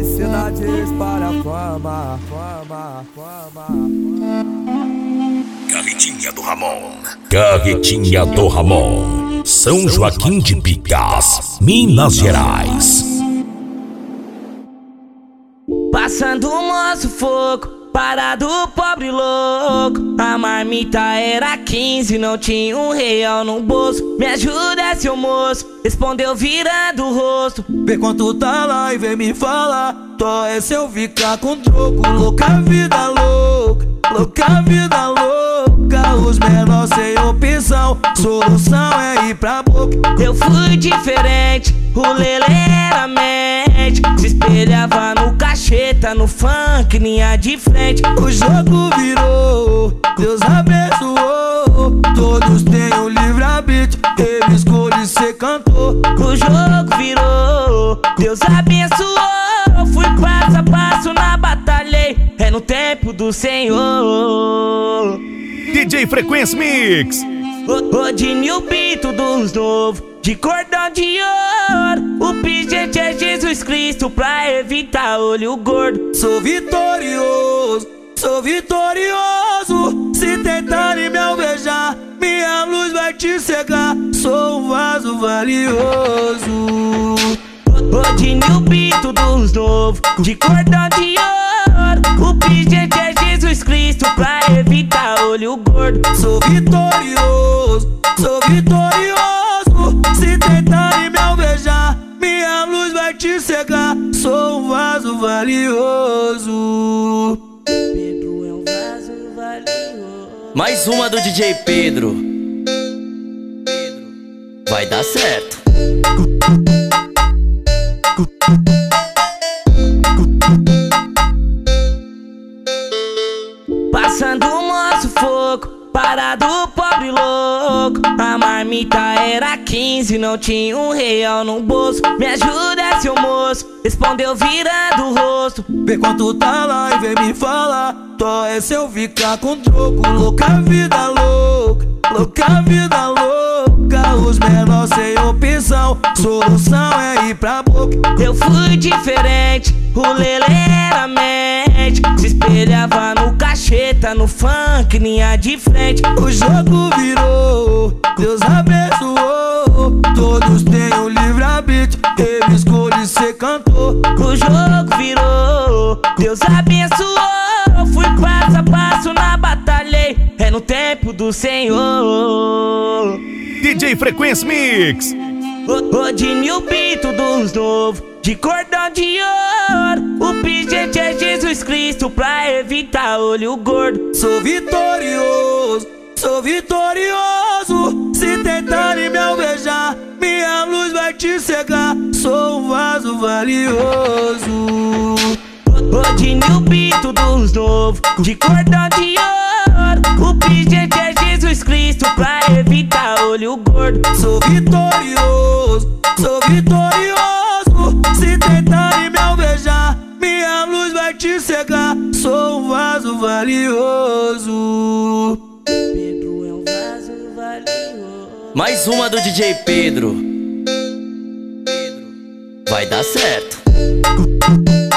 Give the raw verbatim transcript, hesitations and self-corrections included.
felicidade espalha fama, fama, fama. Carretinha do Ramon. Carretinha do Ramon. São Joaquim de Picas, Minas Gerais. Passando o moço fogo, parado pobre louco. A marmita era quinze, não tinha um real no bolso. Me ajuda, seu moço, respondeu virando o rosto. Vê quanto tá lá e vem me falar. Tó é se eu ficar com troco. Louca vida louca, louca vida louca. Os menores sem opção, solução é ir pra boca. Eu fui diferente, o Lele era mente. Se espelhava no cacheta, no funk, linha de frente. O jogo virou, Deus abençoou. Todos têm o livre-arbítrio, ele escolhe ser cantor. O jogo virou, Deus abençoou. Fui passo a passo na batalha, é no tempo do Senhor. D J Frequência Mix. O Dinho Bito dos novos, de cordão de ouro. O pingente é Jesus Cristo pra evitar olho gordo. Sou vitorioso, sou vitorioso. Se tentarem me alvejar, minha luz vai te cegar. Sou um vaso valioso. O Dinho Bito dos novos, de cordão de ouro. O pingente é Jesus Cristo pra evitar olho gordo. Sou vitorioso, sou vitorioso. Se tentarem me alvejar, minha luz vai te cegar. Sou um vaso valioso. Pedro é um vaso valioso. Mais uma do D J Pedro. Vai dar certo. Passando o moço fogo, parado pobre louco. A marmita era quinze, não tinha um real no bolso. Me ajuda, seu moço, respondeu virando o rosto. Vê quanto tá lá e vem me falar. Tó é se eu ficar com troco. Louca vida louca, louca vida louca. Os menores sem opção, solução é ir pra boca. Eu fui diferente, o Lele era mente. Se espelhava no cacheta, no funk, linha de frente. O jogo virou, Deus abençoou. Todos têm o livre-arbítrio, ele escolhe ser cantor. O jogo virou, Deus abençoou. Fui passo a passo na batalha, é no tempo do Senhor. D J Frequência Mix. O, o Dinho Bito dos novos, de cordão de ouro. O pingente é Jesus Cristo pra evitar olho gordo. Sou vitorioso, sou vitorioso. Se tentarem me alvejar, minha luz vai te cegar. Sou um vaso valioso. O Dinho Bito dos novos, de cordão de ouro. O pingente é Jesus Cristo pra evitar olho gordo. Sou vitorioso, sou vitorioso. Se tentarem me alvejar, minha luz vai te cegar. Sou um vaso valioso. Pedro é um vaso valioso. Mais uma do D J Pedro. Vai dar certo.